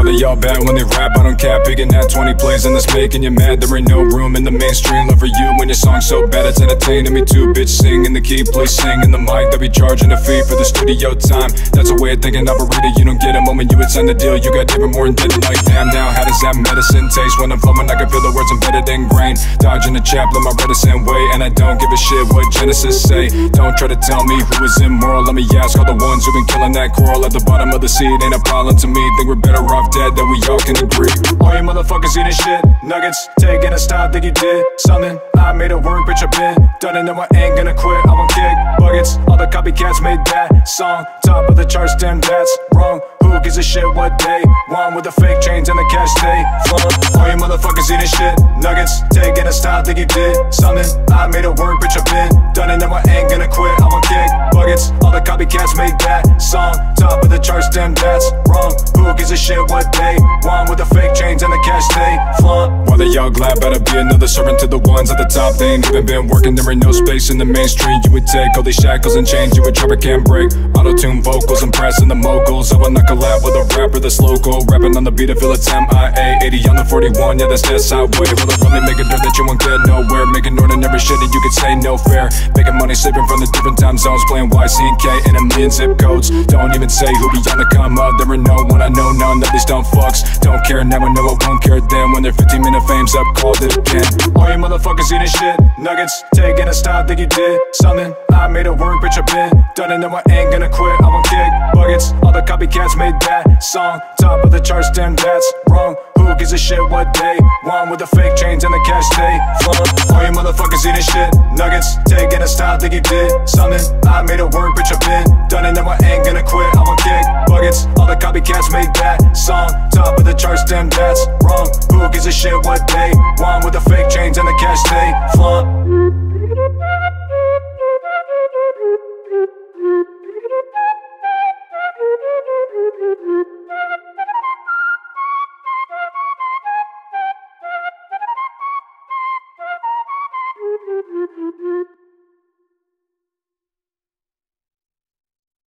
they all bad when they rap, I don't cap. Picking at 20 plays and that's making you mad. There ain't no room in the mainstream love for you when your song's so bad it's entertaining me too. Bitch, sing in the key, please sing in the mic. They'll be charging a fee for the studio time. That's a way of thinking, operator, you don't get it. Moment you would sign the deal, you got even more indebted. Like damn, now how does that medicine taste? When I'm flowing, I can feel the words embedded in grain. Dodging the chaplain my reticent way, and I don't give a shit what Genesis say. Don't try to tell me who is immoral. Let me ask all the ones who've been killing that coral at the bottom of the sea. It ain't a problem to me. Think we're better off dead, that we all can agree. All you motherfuckers eating shit, nuggets, taking a style, think you did something. I made it work, bitch, I've been done it, no I ain't gonna quit. I won't kick buckets, all the copycats made that song. Top of the charts, damn that's wrong. Who gives a shit what they want with the fake chains and the cash they flaunt? All you motherfuckers eating shit, nuggets, taking a style, think you did something. I made it work, bitch, I've been done it, no I ain't gonna quit. I won't kick buckets, all the copycats made that song. Top of the charts, damn that's wrong. Who gives a shit what they want with the fake chains and the cash they flaunt? While they all glad, better be another servant to the ones at the top. They ain't even been working, there ain't no space in the mainstream. You would take all these shackles and chains you would try but can't break. Auto-tune vocals, impressing the moguls. I will not collab with a rapper that's local. Rapping on the beat, I feel it's MIA 80 on the 41, yeah that's highway. Will it really make a dirt that you won't get nowhere? Making ordinary shit that you could say no fair. Making money sleeping from the different time zones. Playing YCK in a million zip codes. Don't even say who be on the come up. There ain't no one I know, none of these dumb fucks. Don't care now, I know I won't care then. When their 15-minute fame's up, called it again. All you motherfuckers eating shit, nuggets, taking a style, think you did something. I made it work, bitch, I've been done it, no I ain't gonna quit. I won't kick buckets, all the copycats made that song. Top of the charts, damn that's wrong. Who gives a shit what they want with the fake chains and the cash they flaunt? All you motherfuckers eating shit, nuggets, taking a style, think you did something. I made it work, bitch, I've been done it, no I ain't gonna quit. I won't kick buckets, all the copycats made that song. Top of the charts, damn that's wrong. Who gives a shit what they want with the fake chains and the cash they